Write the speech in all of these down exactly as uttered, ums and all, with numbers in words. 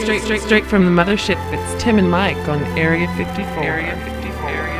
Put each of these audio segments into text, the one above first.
straight, straight, straight from the mothership. It's Tim and Mike on Area fifty-four. Area fifty-four. Area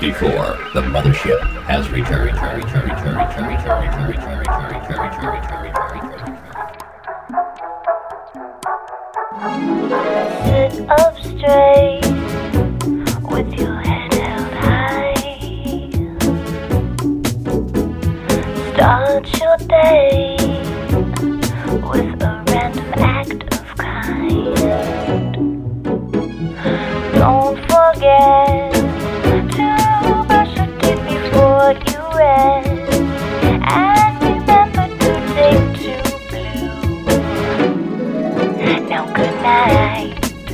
fifty-four, the mothership has returned. Returned, returned, returned, returned, returned, returned, returned, returned, returned, returned, returned, returned. Sit up straight with your head held high. Start your day with a random act of kind. Don't forget to brush your teeth before you rest, and remember to take two blue. Now good night.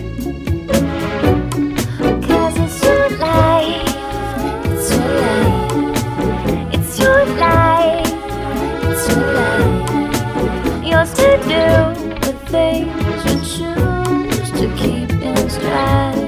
Cause it's your life, it's your life, it's your life, it's your life. Yours to do the things you choose to keep in stride.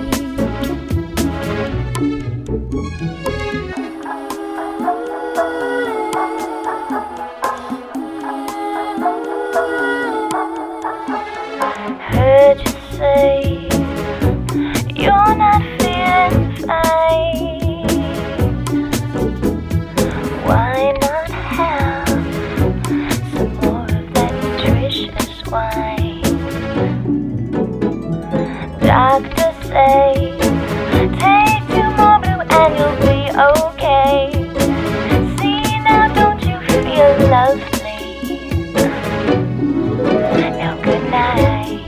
Heard you say you're not feeling fine. Why not have some more of that nutritious wine? Doctors say take two more blue and you'll be okay. See now, don't you feel lovely? Now good night.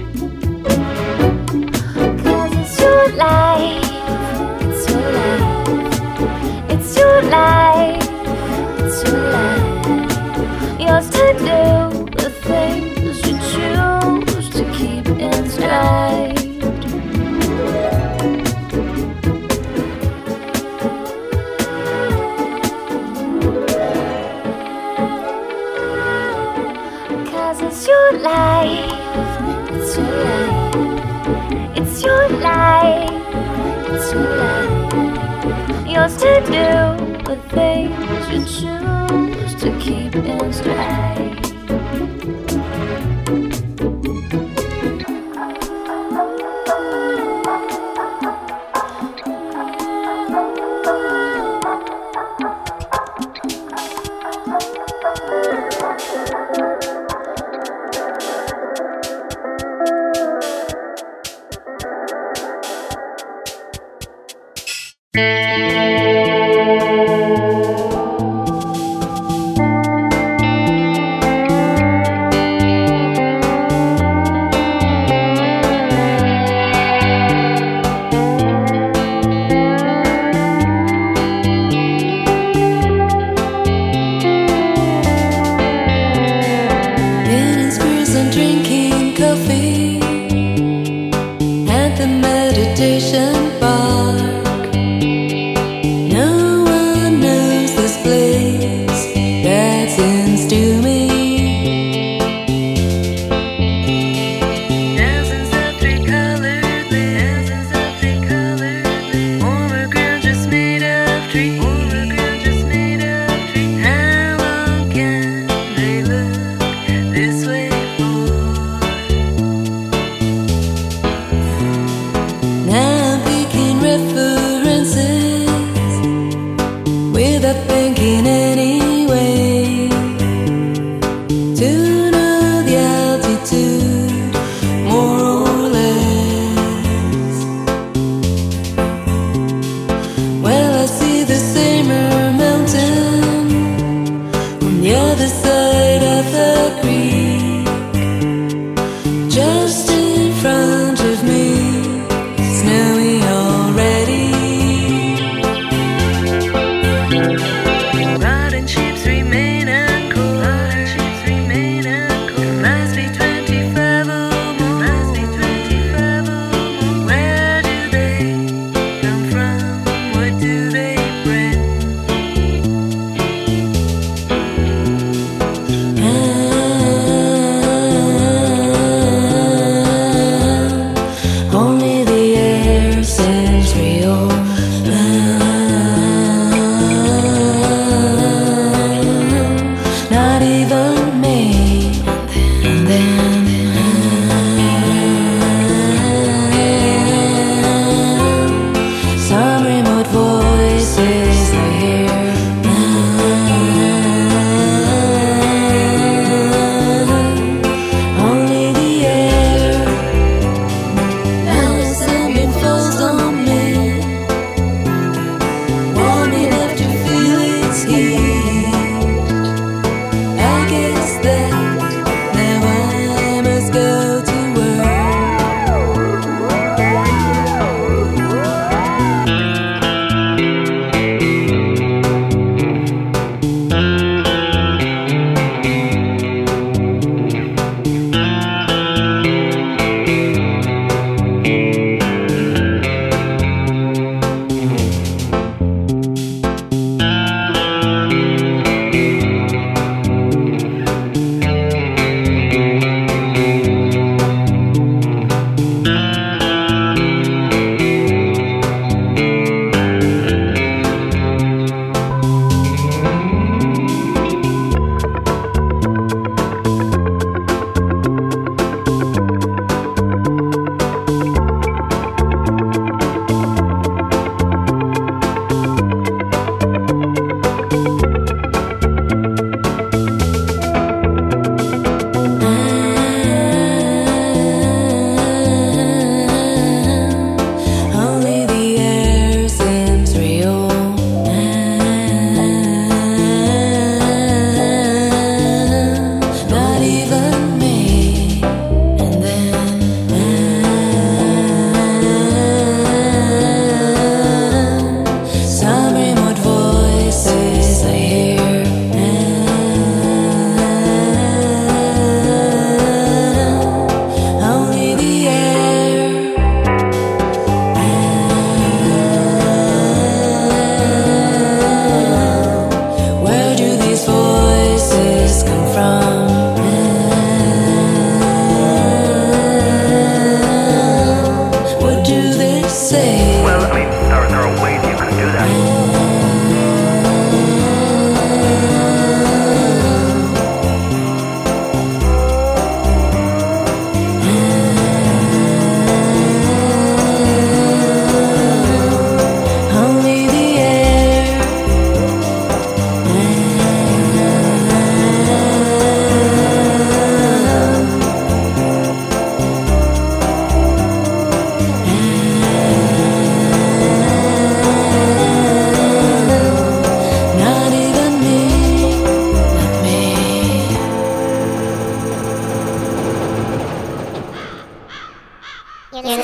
Cause it's your life, it's your life, it's your life, it's your life. Yours to do the things you choose to keep in stride. Cause it's your life, it's your life, it's your life, it's your life. Yours to do the things you choose to keep in stride. Some remote voice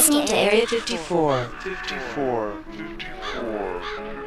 listening to Area fifty-four. fifty-four. fifty-four.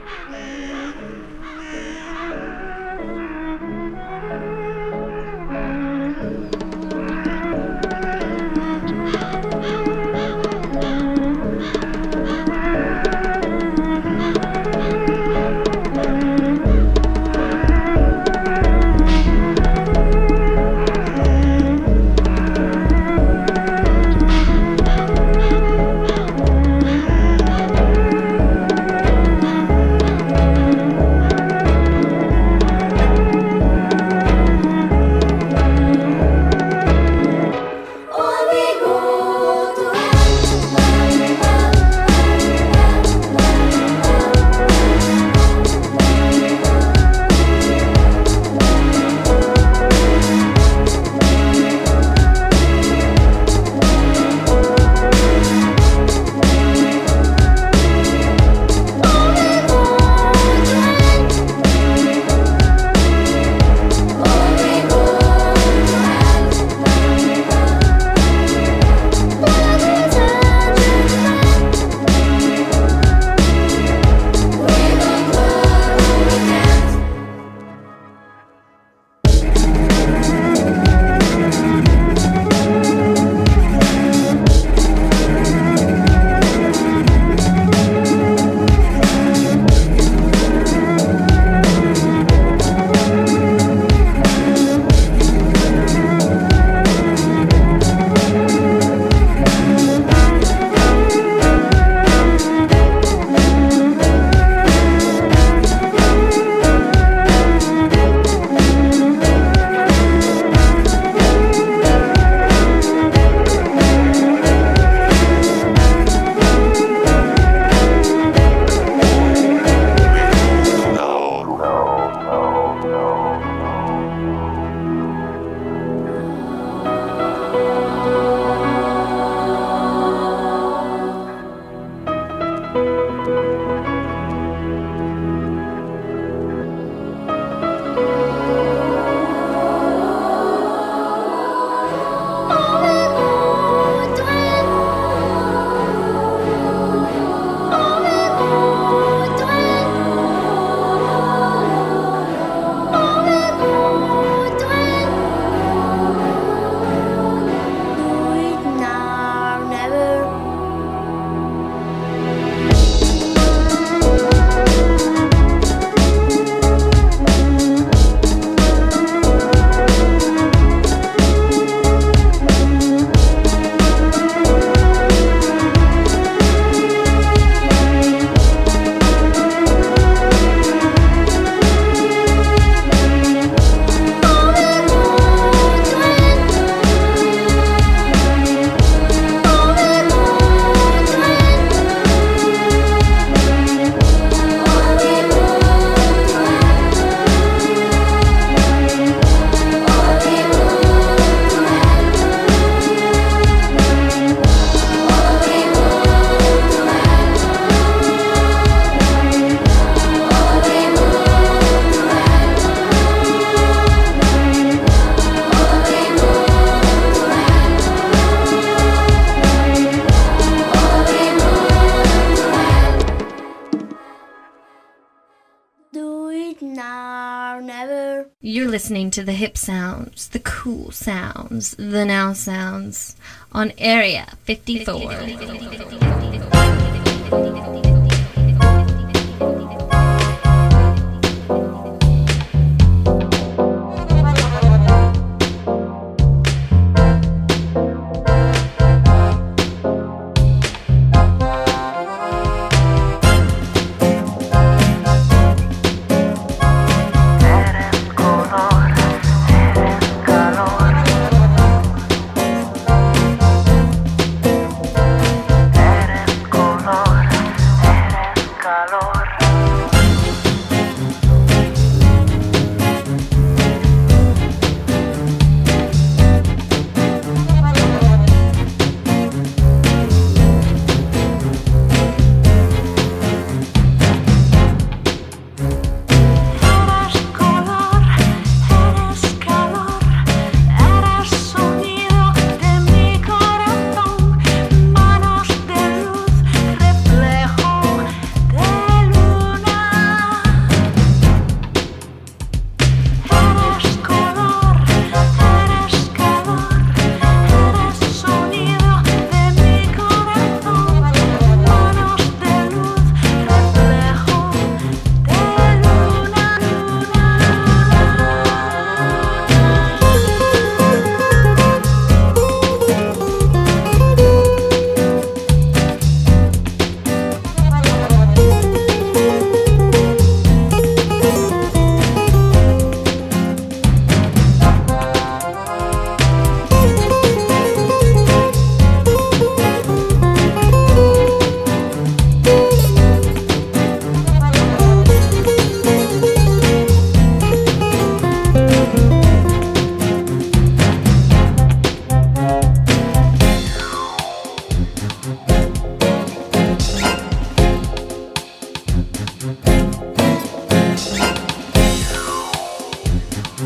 You're listening to the hip sounds, the cool sounds, the now sounds on Area fifty-four.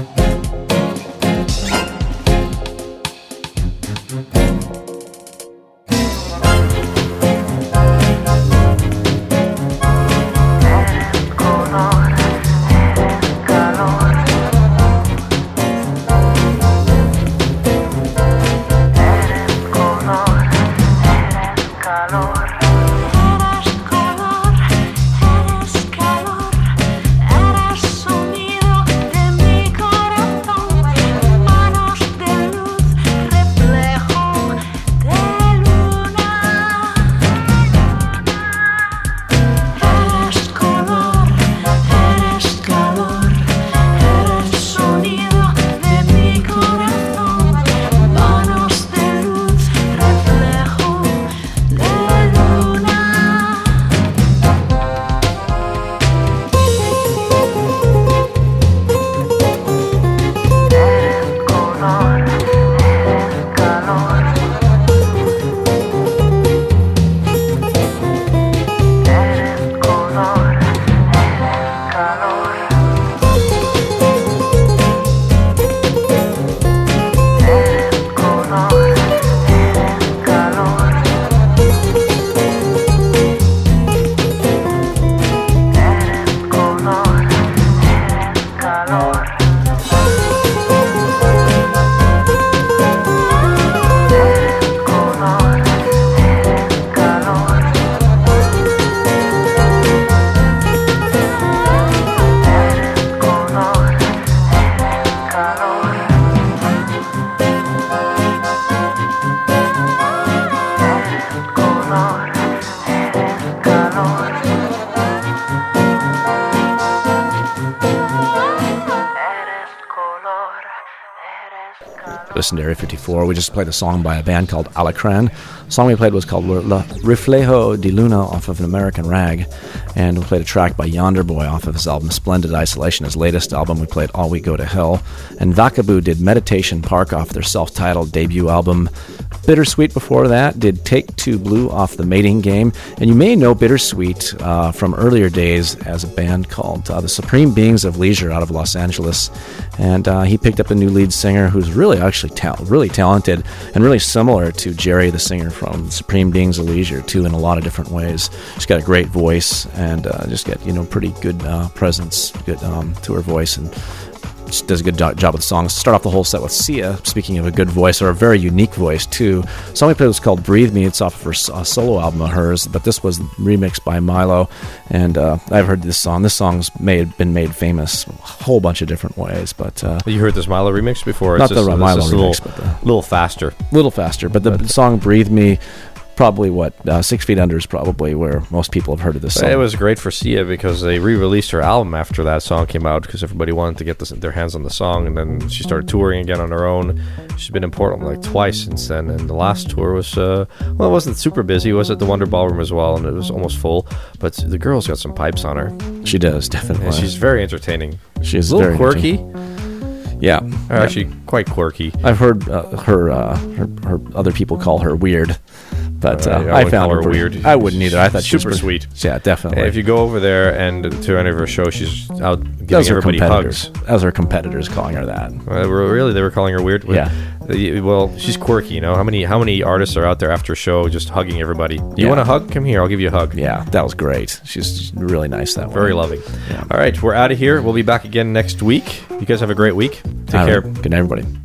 Listen to Area fifty-four. We just played a song by a band called Alacran. The song we played was called La Reflejo de Luna off of An American Rag. And we played a track by Yonder Boy off of his album Splendid Isolation, his latest album. We played All We Go to Hell. And Vacaboo did Meditation Park off their self-titled debut album. Bittersweet before that did Take Two Blue off the Mating Game. And you may know Bittersweet uh, from earlier days as a band called uh, the Supreme Beings of Leisure out of Los Angeles. And uh, he picked up a new lead singer who's really actually ta- really talented and really similar to Jerry, the singer from Supreme Beings of Leisure, too, in a lot of different ways. She's got a great voice and uh, just got, you know, pretty good uh, presence good um, to her voice, and she does a good jo- job with the songs. Start off the whole set with Sia, speaking of a good voice, or a very unique voice, too. The song we played was called Breathe Me. It's off of her uh, solo album of hers, but this was remixed by Milo, and uh, I've heard this song. This song's made been made famous a whole bunch of different ways, but... Uh, you heard this Milo remix before? Not it's the just, Milo remix, a little, but the... little faster. A little faster, but the but, song Breathe Me... Probably what uh, Six Feet Under is probably where most people have heard of this song. It was great for Sia because they re-released her album after that song came out because everybody wanted to get this, their hands on the song, and then she started touring again on her own. She's been in Portland like twice since then, and the last tour was uh, well, it wasn't super busy. It was at the Wonder Ballroom as well, and it was almost full. But the girl's got some pipes on her. She does, definitely. And she's very entertaining. She's a little very quirky. Yeah, or actually quite quirky. I've heard uh, her, uh, her, her other people call her weird, but uh, uh, I, I found her pretty, weird. I wouldn't either. I thought super she was sweet. Yeah, definitely. And if you go over there and to any of her shows, she's out giving Those everybody hugs. As her competitors calling her that. Uh, really, they were calling her weird. Yeah. Well, she's quirky. You know how many how many artists are out there after a show just hugging everybody? You yeah. want a hug? Come here. I'll give you a hug. Yeah, that was great. She's really nice that way. Very loving. Yeah. All right, we're out of here. We'll be back again next week. You guys have a great week. Take All care. Right. Good night, everybody.